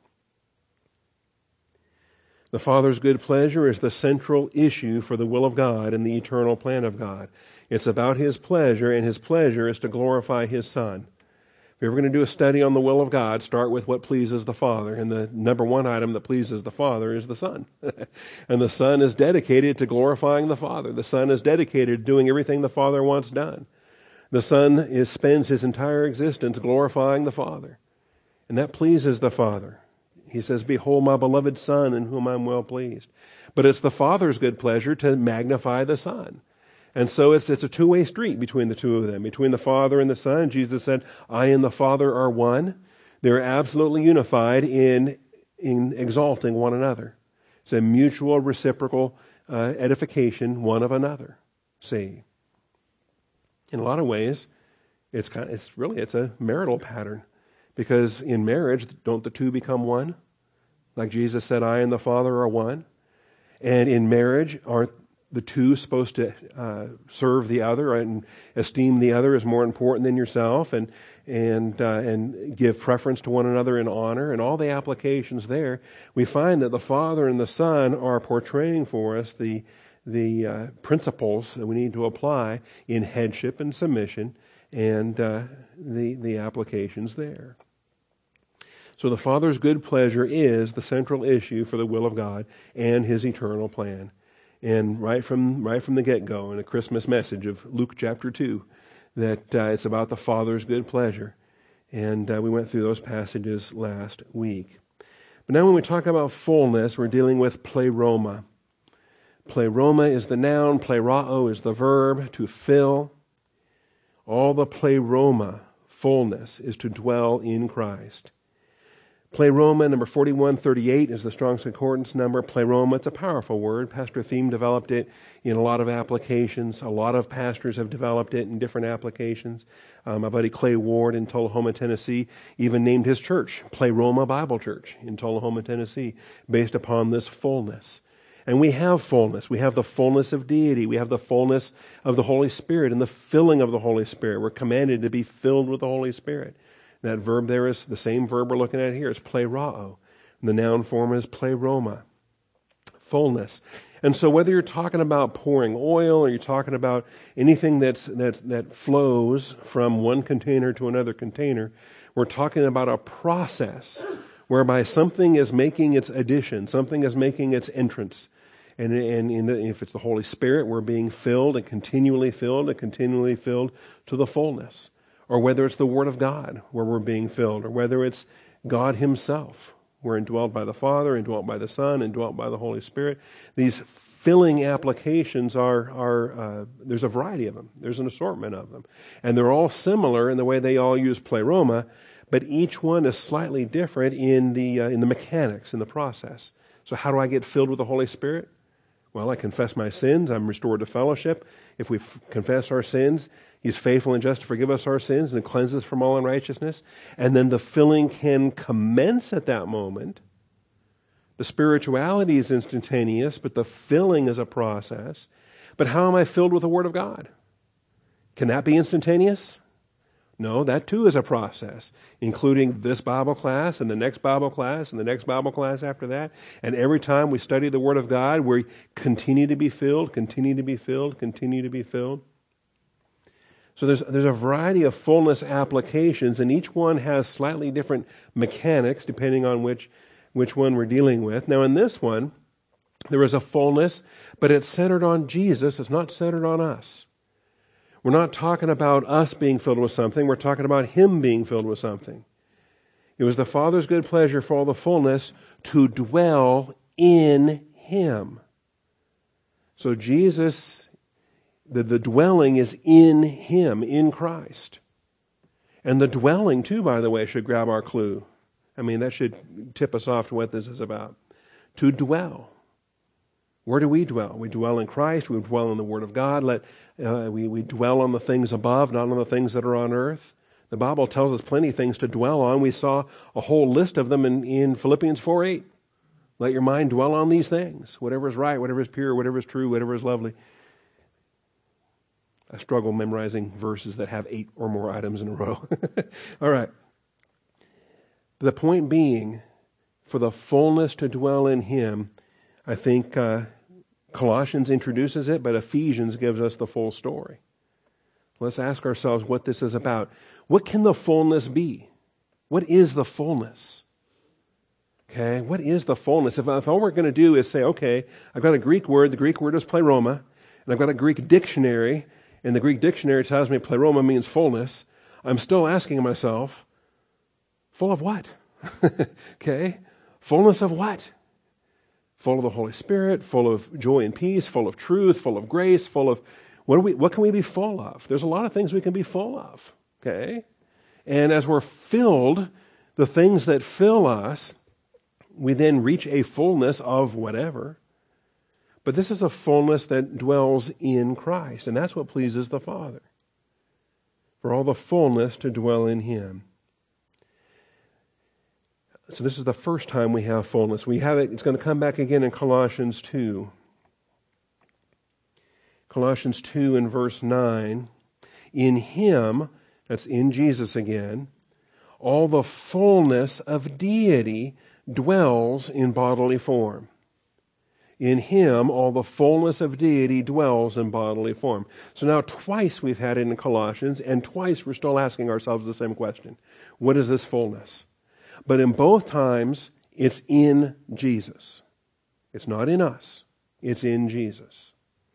A: The Father's good pleasure is the central issue for the will of God and the eternal plan of God. It's about His pleasure, and His pleasure is to glorify His Son. If you're ever going to do a study on the will of God, start with what pleases the Father. And the number one item that pleases the Father is the Son. And the Son is dedicated to glorifying the Father. The Son is dedicated to doing everything the Father wants done. The Son spends His entire existence glorifying the Father. And that pleases the Father. He says, behold my beloved Son in whom I'm well pleased. But it's the Father's good pleasure to magnify the Son. And so it's a two-way street between the two of them, between the Father and the Son. Jesus said, I and the Father are one. They're absolutely unified in exalting one another. It's a mutual reciprocal edification one of another. See, in a lot of ways, it's a marital pattern, because in marriage, don't the two become one? Like Jesus said, I and the Father are one. And in marriage, aren't the two supposed to serve the other and esteem the other as more important than yourself, and give preference to one another in honor, and all the applications there? We find that the Father and the Son are portraying for us the principles that we need to apply in headship and submission, and the applications there. So the Father's good pleasure is the central issue for the will of God and His eternal plan. And right from the get-go in the Christmas message of Luke chapter 2, that it's about the Father's good pleasure. And we went through those passages last week. But now when we talk about fullness, we're dealing with pleroma. Pleroma is the noun, plerao is the verb, to fill. All the pleroma, fullness, is to dwell in Christ. Pleroma, number 4138, is the Strong's Concordance number. Pleroma, it's a powerful word. Pastor Thiem developed it in a lot of applications. A lot of pastors have developed it in different applications. My buddy Clay Ward in Tullahoma, Tennessee, even named his church Pleroma Bible Church in Tullahoma, Tennessee, based upon this fullness. And we have fullness. We have the fullness of deity. We have the fullness of the Holy Spirit and the filling of the Holy Spirit. We're commanded to be filled with the Holy Spirit. That verb there is the same verb we're looking at here. It's plerao. And the noun form is pleroma. Fullness. And so whether you're talking about pouring oil or you're talking about anything that flows from one container to another container, we're talking about a process whereby something is making its addition, something is making its entrance. And if it's the Holy Spirit, we're being filled and continually filled to the fullness. Or whether it's the Word of God where we're being filled, or whether it's God Himself. We're indwelt by the Father, indwelt by the Son, indwelt by the Holy Spirit. These filling applications are there's a variety of them. There's an assortment of them. And they're all similar in the way they all use pleroma, but each one is slightly different in the mechanics, in the process. So how do I get filled with the Holy Spirit? Well, I confess my sins. I'm restored to fellowship. If we confess our sins, He's faithful and just to forgive us our sins and cleanse us from all unrighteousness. And then the filling can commence at that moment. The spirituality is instantaneous, but the filling is a process. But how am I filled with the Word of God? Can that be instantaneous? No, that too is a process, including this Bible class and the next Bible class and the next Bible class after that. And every time we study the Word of God, we continue to be filled, continue to be filled, continue to be filled. So there's a variety of fullness applications, and each one has slightly different mechanics depending on which one we're dealing with. Now in this one, there is a fullness, but it's centered on Jesus. It's not centered on us. We're not talking about us being filled with something. We're talking about Him being filled with something. It was the Father's good pleasure for all the fullness to dwell in Him. So Jesus, the dwelling is in Him, in Christ. And the dwelling, too, by the way, should grab our clue. I mean, that should tip us off to what this is about. To dwell. Where do we dwell? We dwell in Christ. We dwell in the Word of God. We dwell on the things above, not on the things that are on earth. The Bible tells us plenty of things to dwell on. We saw a whole list of them in Philippians 4:8. Let your mind dwell on these things. Whatever is right, whatever is pure, whatever is true, whatever is lovely. I struggle memorizing verses that have 8 or more items in a row. All right. The point being, for the fullness to dwell in Him, I think Colossians introduces it, but Ephesians gives us the full story. Let's ask ourselves what this is about. What can the fullness be? What is the fullness? Okay, what is the fullness? If all we're going to do is say, okay, I've got a Greek word, the Greek word is pleroma, and I've got a Greek dictionary, and the Greek dictionary tells me pleroma means fullness, I'm still asking myself, full of what? Okay, fullness of what? Full of the Holy Spirit, full of joy and peace, full of truth, full of grace, full of... What can we be full of? There's a lot of things we can be full of, okay? And as we're filled, the things that fill us, we then reach a fullness of whatever. But this is a fullness that dwells in Christ, and that's what pleases the Father. For all the fullness to dwell in Him. So this is the first time we have fullness. We have it. It's going to come back again in Colossians 2. Colossians 2 and verse 9. In Him, that's in Jesus again, all the fullness of deity dwells in bodily form. In Him, all the fullness of deity dwells in bodily form. So now twice we've had it in Colossians, and twice we're still asking ourselves the same question. What is this fullness? But in both times, it's in Jesus. It's not in us. It's in Jesus.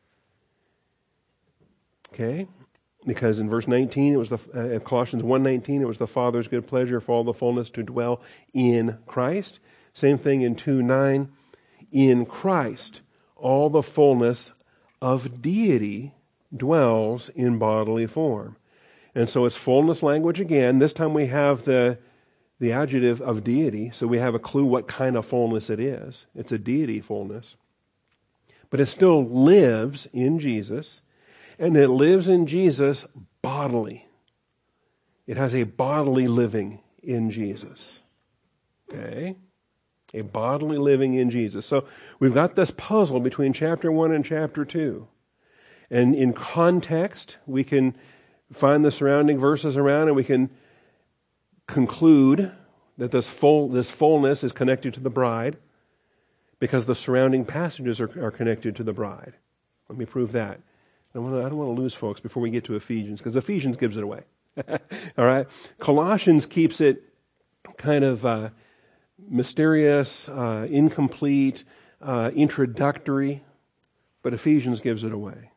A: Okay? Because in verse 19, it was Colossians 1:19, it was the Father's good pleasure for all the fullness to dwell in Christ. Same thing in 2:9. In Christ, all the fullness of deity dwells in bodily form. And so it's fullness language again. This time we have the adjective of deity, so we have a clue what kind of fullness it is. It's a deity fullness. But it still lives in Jesus, and it lives in Jesus bodily. It has a bodily living in Jesus. Okay? A bodily living in Jesus. So we've got this puzzle between chapter 1 and chapter 2. And in context, we can find the surrounding verses around and we can conclude that this fullness is connected to the bride because the surrounding passages are connected to the bride. Let me prove that. I don't want to lose folks before we get to Ephesians, because Ephesians gives it away. All right? Colossians keeps it kind of mysterious, incomplete, introductory, but Ephesians gives it away.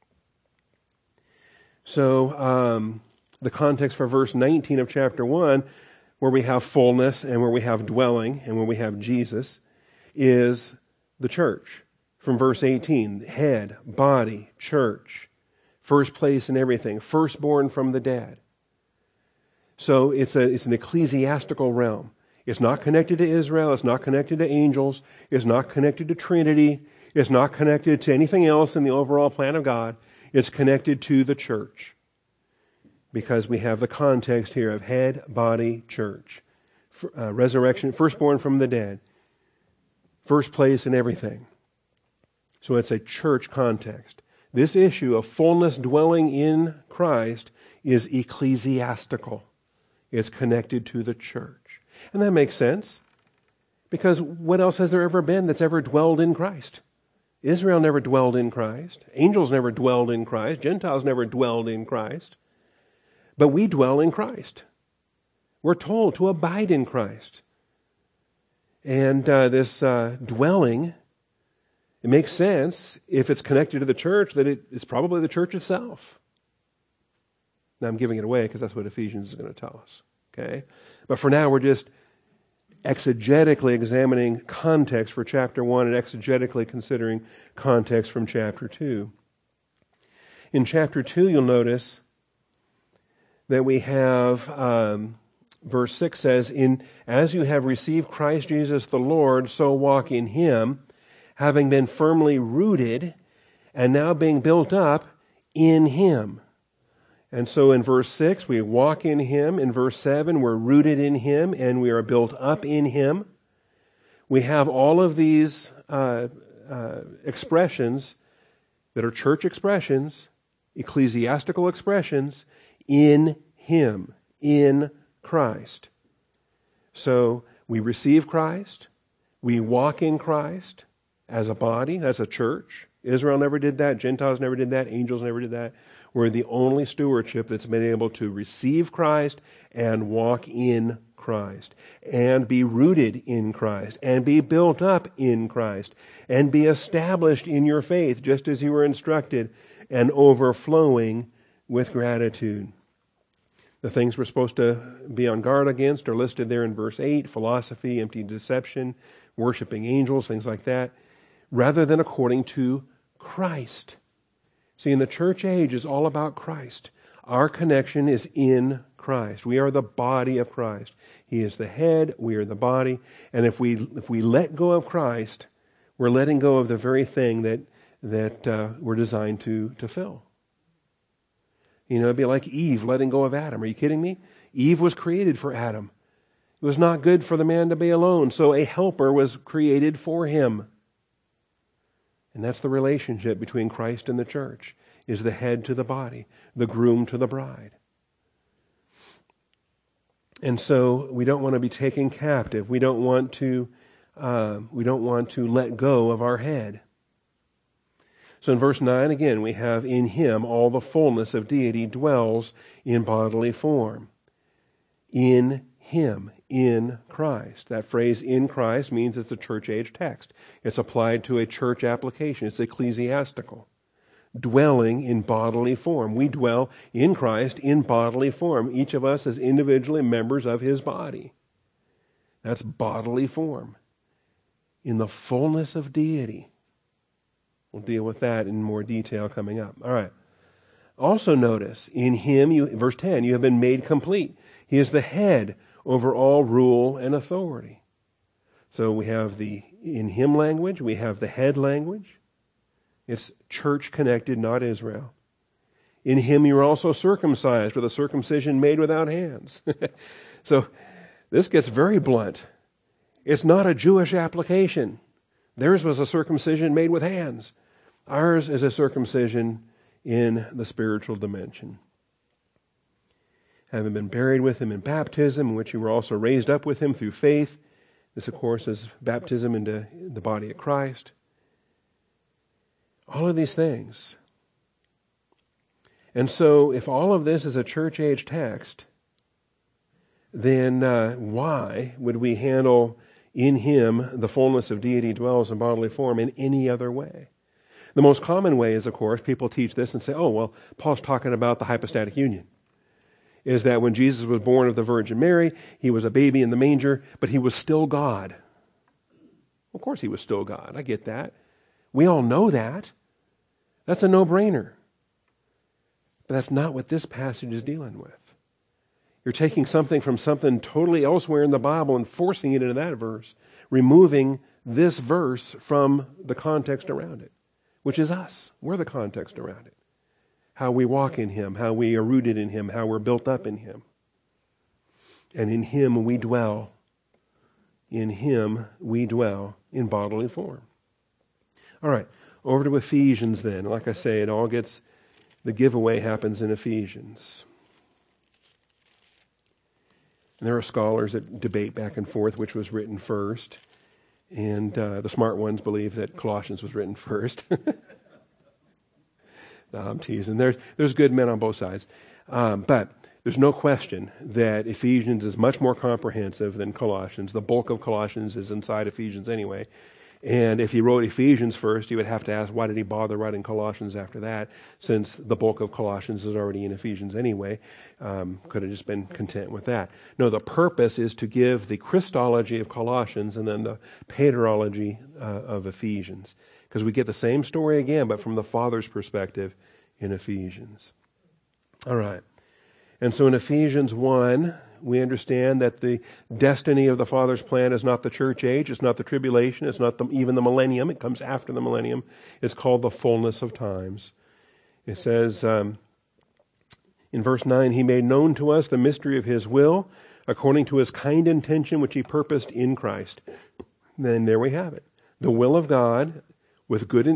A: So the context for verse 19 of chapter 1, where we have fullness and where we have dwelling and where we have Jesus, is the church. From verse 18, head, body, church, first place in everything, firstborn from the dead. So it's an ecclesiastical realm. It's not connected to Israel. It's not connected to angels. It's not connected to Trinity. It's not connected to anything else in the overall plan of God. It's connected to the church. Because we have the context here of head, body, church. Resurrection, firstborn from the dead. First place in everything. So it's a church context. This issue of fullness dwelling in Christ is ecclesiastical. It's connected to the church. And that makes sense. Because what else has there ever been that's ever dwelled in Christ? Israel never dwelled in Christ. Angels never dwelled in Christ. Gentiles never dwelled in Christ. But we dwell in Christ. We're told to abide in Christ. And this dwelling, it makes sense if it's connected to the church that it's probably the church itself. Now I'm giving it away because that's what Ephesians is going to tell us. Okay? But for now we're just exegetically examining context for chapter 1 and exegetically considering context from chapter 2. In chapter 2 you'll notice that we have, verse 6 says, as you have received Christ Jesus the Lord, so walk in Him, having been firmly rooted and now being built up in Him. And so in verse 6, we walk in Him. In verse 7, we're rooted in Him and we are built up in Him. We have all of these expressions that are church expressions, ecclesiastical expressions, in Him, in Christ. So we receive Christ, we walk in Christ as a body, as a church. Israel never did that, Gentiles never did that, angels never did that. We're the only stewardship that's been able to receive Christ and walk in Christ and be rooted in Christ and be built up in Christ and be established in your faith just as you were instructed and overflowing with gratitude. The things we're supposed to be on guard against are listed there in verse 8, philosophy, empty deception, worshiping angels, things like that, rather than according to Christ. See, in the church age, it's all about Christ. Our connection is in Christ. We are the body of Christ. He is the head, we are the body, and if we let go of Christ, we're letting go of the very thing that we're designed to fill. You know, it'd be like Eve letting go of Adam. Are you kidding me? Eve was created for Adam. It was not good for the man to be alone, so a helper was created for him. And that's the relationship between Christ and the church, is the head to the body, the groom to the bride. And so we don't want to be taken captive. We don't want to let go of our head. So in verse 9, again, we have in Him all the fullness of deity dwells in bodily form. In Him, in Christ. That phrase, in Christ, means it's a church age text. It's applied to a church application. It's ecclesiastical. Dwelling in bodily form. We dwell in Christ in bodily form. Each of us is individually members of His body. That's bodily form. In the fullness of deity. We'll deal with that in more detail coming up. All right. Also notice, in him, verse 10, you have been made complete. He is the head over all rule and authority. So we have the in him language, we have the head language. It's church connected, not Israel. In him you're also circumcised with a circumcision made without hands. So this gets very blunt. It's not a Jewish application. Theirs was a circumcision made with hands. Ours is a circumcision in the spiritual dimension. Having been buried with him in baptism, in which you were also raised up with him through faith. This, of course, is baptism into the body of Christ. All of these things. And so, if all of this is a church age text, then why would we handle in him the fullness of deity dwells in bodily form in any other way? The most common way is, of course, people teach this and say, oh, well, Paul's talking about the hypostatic union. Is that when Jesus was born of the Virgin Mary, he was a baby in the manger, but he was still God. Of course he was still God. I get that. We all know that. That's a no-brainer. But that's not what this passage is dealing with. You're taking something from something totally elsewhere in the Bible and forcing it into that verse, removing this verse from the context around it, which is us. We're the context around it. How we walk in him, how we are rooted in him, how we're built up in him. And in him we dwell. In him we dwell in bodily form. All right, over to Ephesians then. Like I say, the giveaway happens in Ephesians. And there are scholars that debate back and forth which was written first. And the smart ones believe that Colossians was written first. No, I'm teasing. There's good men on both sides. But there's no question that Ephesians is much more comprehensive than Colossians. The bulk of Colossians is inside Ephesians anyway. And if he wrote Ephesians first, you would have to ask, why did he bother writing Colossians after that, since the bulk of Colossians is already in Ephesians anyway? Could have just been content with that. No, the purpose is to give the Christology of Colossians and then the paterology of Ephesians. Because we get the same story again, but from the Father's perspective in Ephesians. All right. And so in Ephesians 1, we understand that the destiny of the Father's plan is not the church age, it's not the tribulation, it's not even the millennium, it comes after the millennium. It's called the fullness of times. It says in verse 9, he made known to us the mystery of his will, according to his kind intention which he purposed in Christ. Then there we have it. The will of God with good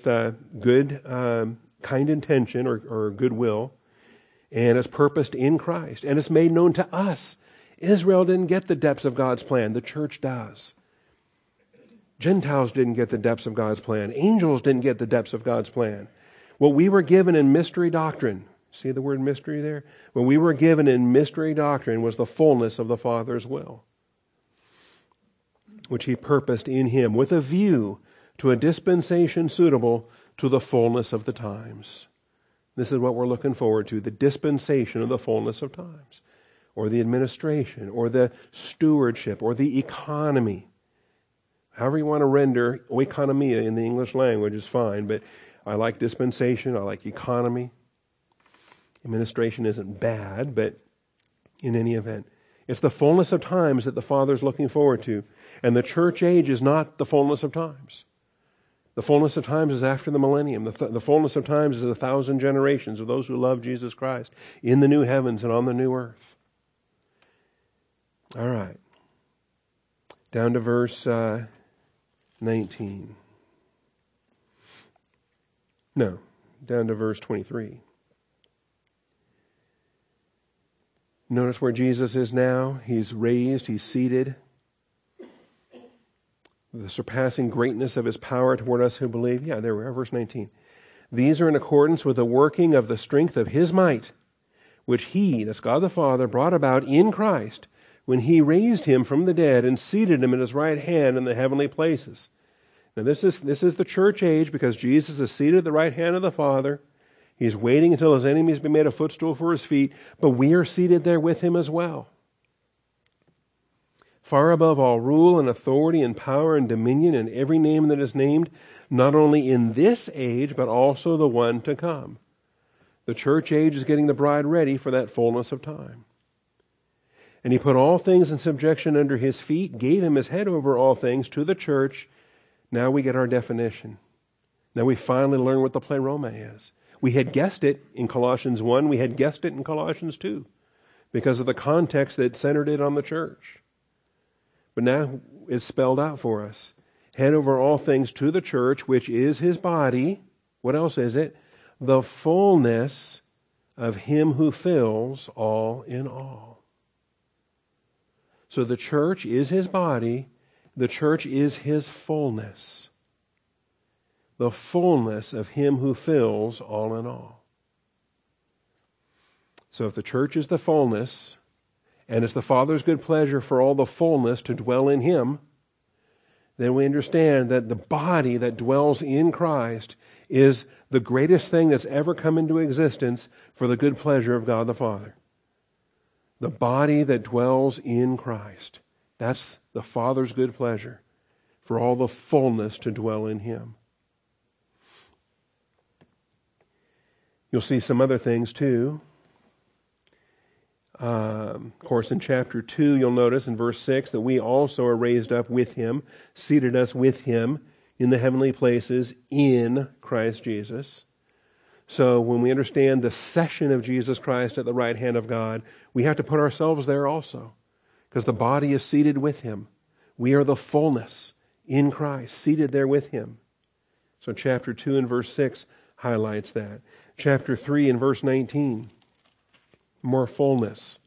A: kind intention or goodwill, and it's purposed in Christ, and it's made known to us. Israel didn't get the depths of God's plan. The church does. Gentiles didn't get the depths of God's plan. Angels didn't get the depths of God's plan. What we were given in mystery doctrine, see the word mystery there? What we were given in mystery doctrine was the fullness of the Father's will, which he purposed in him with a view to a dispensation suitable to the fullness of the times. This is what we're looking forward to, the dispensation of the fullness of times, or the administration, or the stewardship, or the economy. However you want to render oikonomia in the English language is fine, but I like dispensation, I like economy. Administration isn't bad, but in any event, it's the fullness of times that the Father's looking forward to. And the church age is not the fullness of times. The fullness of times is after the millennium. The fullness of times is 1,000 generations of those who love Jesus Christ in the new heavens and on the new earth. All right. Down to verse 19. No, down to verse 23. Notice where Jesus is now. He's raised, he's seated. The surpassing greatness of his power toward us who believe. Yeah, there we are, verse 19. These are in accordance with the working of the strength of his might, which he, that's God the Father, brought about in Christ when he raised him from the dead and seated him at his right hand in the heavenly places. Now this is the church age because Jesus is seated at the right hand of the Father. He's waiting until his enemies be made a footstool for his feet, but we are seated there with him as well. Far above all rule and authority and power and dominion and every name that is named, not only in this age, but also the one to come. The church age is getting the bride ready for that fullness of time. And he put all things in subjection under his feet, gave him his head over all things to the church. Now we get our definition. Now we finally learn what the pleroma is. We had guessed it in Colossians 1. We had guessed it in Colossians 2 because of the context that centered it on the church. But now it's spelled out for us. Head over all things to the church, which is his body. What else is it? The fullness of him who fills all in all. So the church is his body. The church is his fullness. The fullness of him who fills all in all. So if the church is the fullness, and it's the Father's good pleasure for all the fullness to dwell in him, then we understand that the body that dwells in Christ is the greatest thing that's ever come into existence for the good pleasure of God the Father. The body that dwells in Christ. That's the Father's good pleasure for all the fullness to dwell in him. You'll see some other things too. Of course, in chapter 2, you'll notice in verse 6 that we also are raised up with him, seated us with him in the heavenly places in Christ Jesus. So when we understand the session of Jesus Christ at the right hand of God, we have to put ourselves there also, because the body is seated with him. We are the fullness in Christ, seated there with him. So chapter 2 and verse 6 highlights that. Chapter 3 and verse 19, more fullness.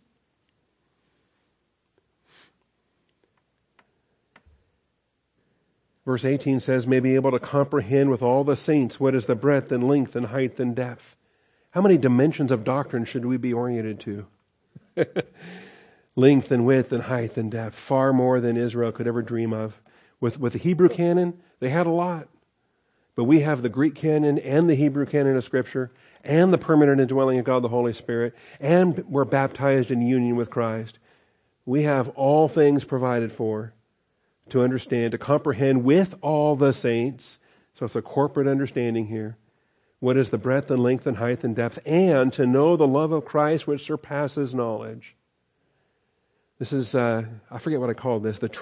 A: Verse 18 says, may be able to comprehend with all the saints what is the breadth and length and height and depth. How many dimensions of doctrine should we be oriented to? Length and width and height and depth, far more than Israel could ever dream of. With the Hebrew canon, they had a lot. But we have the Greek canon and the Hebrew canon of Scripture and the permanent indwelling of God the Holy Spirit, and we're baptized in union with Christ. We have all things provided for to understand, to comprehend with all the saints. So it's a corporate understanding here. What is the breadth and length and height and depth, and to know the love of Christ which surpasses knowledge. This is, I forget what I called this, the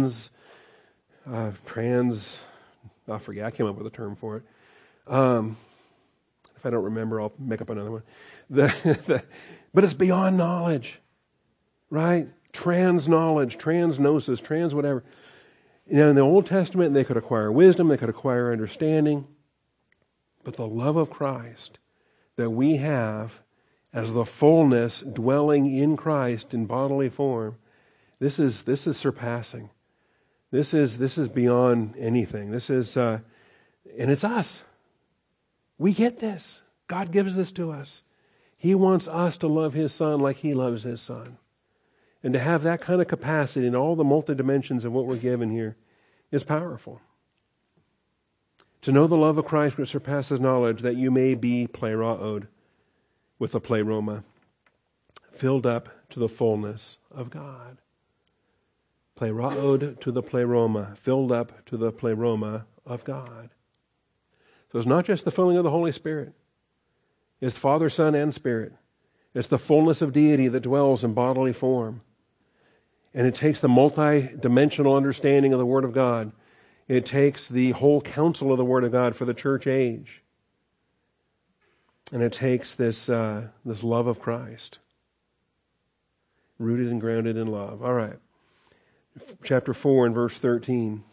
A: I forget, I came up with a term for it. If I don't remember, I'll make up another one. But it's beyond knowledge, right? Trans-knowledge, trans-gnosis, trans-whatever. You know, in the Old Testament, they could acquire wisdom, they could acquire understanding. But the love of Christ that we have as the fullness dwelling in Christ in bodily form, this is surpassing. This is beyond anything. This is, and it's us. We get this. God gives this to us. He wants us to love his Son like he loves his Son. And to have that kind of capacity in all the multi-dimensions of what we're given here is powerful. To know the love of Christ which surpasses knowledge, that you may be pleraoed, with the pleroma, filled up to the fullness of God. Pleraoed to the pleroma, filled up to the pleroma of God. So it's not just the filling of the Holy Spirit. It's Father, Son, and Spirit. It's the fullness of deity that dwells in bodily form. And it takes the multi-dimensional understanding of the Word of God. It takes the whole counsel of the Word of God for the church age. And it takes this love of Christ, rooted and grounded in love. All right. Chapter 4 and verse 13.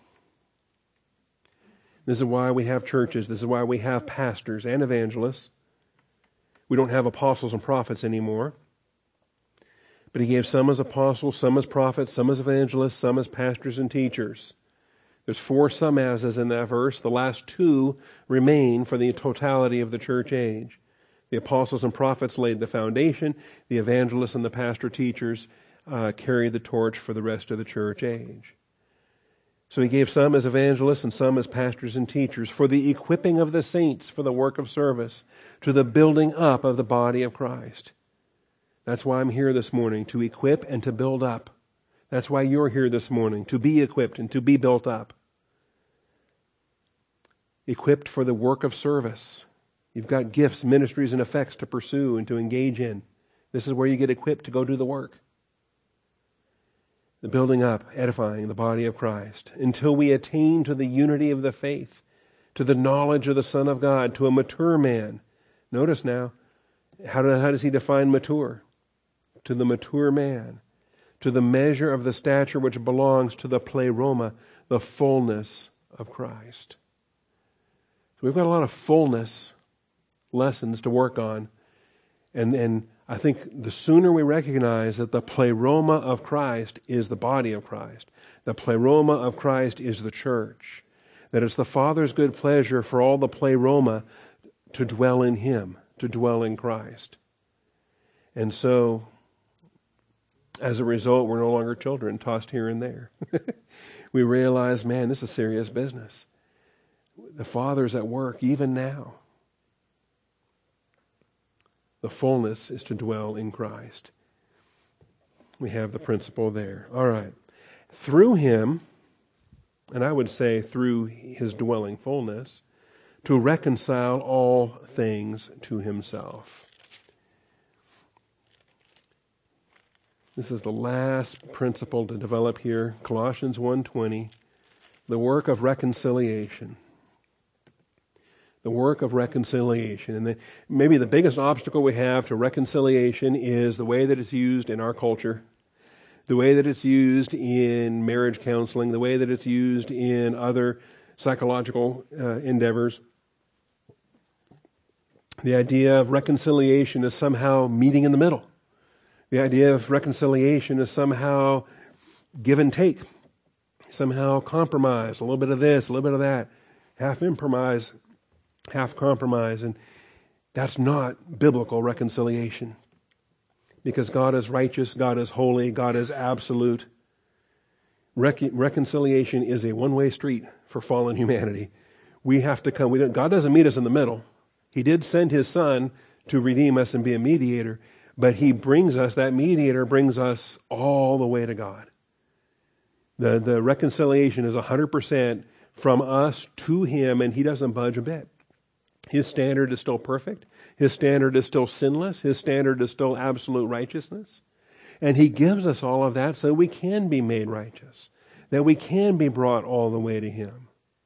A: This is why we have churches. This is why we have pastors and evangelists. We don't have apostles and prophets anymore. But he gave some as apostles, some as prophets, some as evangelists, some as pastors and teachers. There's 4 some ases in that verse. The last 2 remain for the totality of the church age. The apostles and prophets laid the foundation. The evangelists and the pastor teachers carried the torch for the rest of the church age. So he gave some as evangelists and some as pastors and teachers for the equipping of the saints for the work of service, to the building up of the body of Christ. That's why I'm here this morning, to equip and to build up. That's why you're here this morning, to be equipped and to be built up. Equipped for the work of service. You've got gifts, ministries, and effects to pursue and to engage in. This is where you get equipped to go do the work. The building up, edifying the body of Christ until we attain to the unity of the faith, to the knowledge of the Son of God, to a mature man. Notice now, how does he define mature? To the mature man, to the measure of the stature which belongs to the pleroma, the fullness of Christ. So we've got a lot of fullness lessons to work on. And I think the sooner we recognize that the pleroma of Christ is the body of Christ, the pleroma of Christ is the church, that it's the Father's good pleasure for all the pleroma to dwell in Him, to dwell in Christ. And so, as a result, we're no longer children tossed here and there. We realize, man, this is serious business. The Father's at work even now. The fullness is to dwell in Christ. We have the principle there. All right. Through Him, and I would say through His dwelling fullness, to reconcile all things to Himself. This is the last principle to develop here. Colossians 1:20, the work of reconciliation. The work of reconciliation. And maybe the biggest obstacle we have to reconciliation is the way that it's used in our culture, the way that it's used in marriage counseling, the way that it's used in other psychological endeavors. The idea of reconciliation is somehow meeting in the middle. The idea of reconciliation is somehow give and take, somehow compromise, a little bit of this, a little bit of that, half impromise, half compromise, and that's not biblical reconciliation. Because God is righteous, God is holy, God is absolute. Reconciliation is a one-way street for fallen humanity. We have to come. God doesn't meet us in the middle. He did send His Son to redeem us and be a mediator, but He brings us, that mediator brings us all the way to God. The reconciliation is 100% from us to Him, and He doesn't budge a bit. His standard is still perfect. His standard is still sinless. His standard is still absolute righteousness. And He gives us all of that so we can be made righteous, that we can be brought all the way to Him.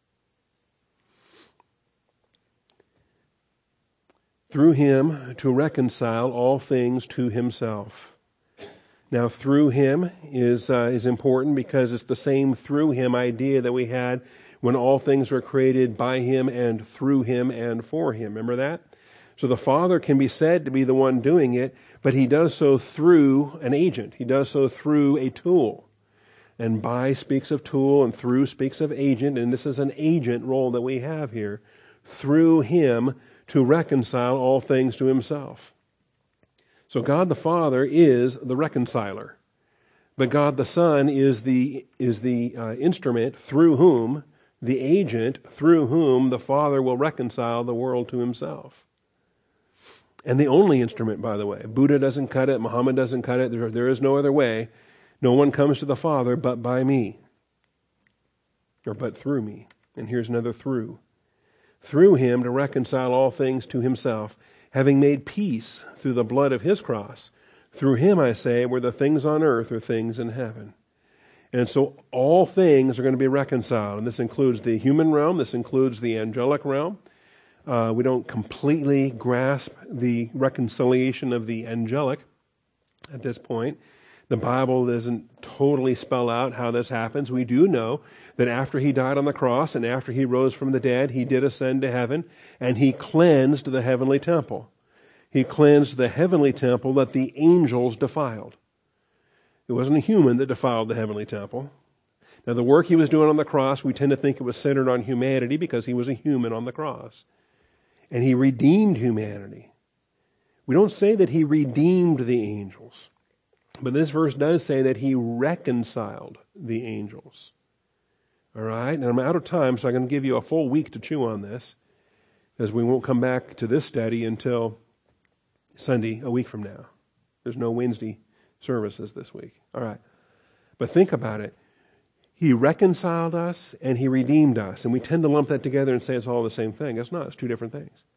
A: Through Him to reconcile all things to Himself. Now, through Him is important because it's the same through Him idea that we had when all things were created by Him and through Him and for Him. Remember that? So the Father can be said to be the one doing it, but He does so through an agent. He does so through a tool. And by speaks of tool and through speaks of agent, and this is an agent role that we have here. Through Him to reconcile all things to Himself. So God the Father is the reconciler, but God the Son is the instrument through whom, the agent through whom the Father will reconcile the world to Himself. And the only instrument, by the way. Buddha doesn't cut it. Muhammad doesn't cut it. There is no other way. No one comes to the Father but by me, or but through me. And here's another through. Through Him to reconcile all things to Himself, having made peace through the blood of His cross. Through Him, I say, were the things on earth or things in heaven. And so all things are going to be reconciled. And this includes the human realm. This includes the angelic realm. We don't completely grasp the reconciliation of the angelic at this point. The Bible doesn't totally spell out how this happens. We do know that after He died on the cross and after He rose from the dead, He did ascend to heaven and He cleansed the heavenly temple. He cleansed the heavenly temple that the angels defiled. It wasn't a human that defiled the heavenly temple. Now, the work He was doing on the cross, we tend to think it was centered on humanity because He was a human on the cross. And He redeemed humanity. We don't say that He redeemed the angels. But this verse does say that He reconciled the angels. All right? And I'm out of time, so I'm going to give you a full week to chew on this, because we won't come back to this study until Sunday, a week from now. There's no Wednesday services this week. All right. But think about it. He reconciled us and He redeemed us. And we tend to lump that together and say it's all the same thing. It's not. It's two different things.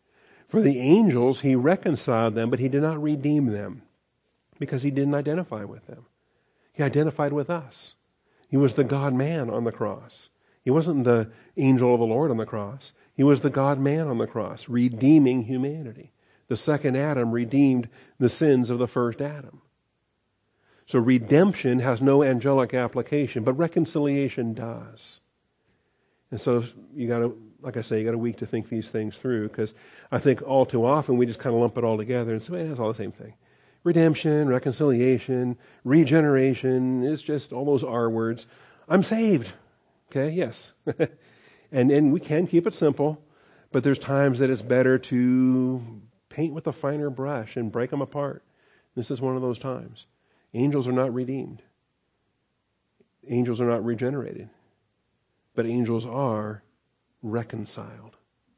A: For the angels, he reconciled them, but he did not redeem them because he didn't identify with them. He identified with us. He was the God-man on the cross. He wasn't the angel of the Lord on the cross. He was the God-man on the cross, redeeming humanity. The second Adam redeemed the sins of the first Adam. So redemption has no angelic application, but reconciliation does. And so you got to, like I say, you got a week to think these things through, because I think all too often we just kind of lump it all together and say, man, it's all the same thing. Redemption, reconciliation, regeneration, it's just all those R words. I'm saved. Okay, yes. and we can keep it simple, but there's times that it's better to paint with a finer brush and break them apart. This is one of those times. Angels are not redeemed. Angels are not regenerated. But angels are reconciled.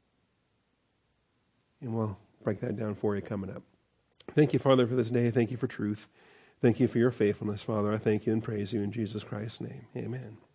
A: And we'll break that down for you coming up. Thank you, Father, for this day. Thank you for truth. Thank you for your faithfulness, Father. I thank you and praise you in Jesus Christ's name. Amen.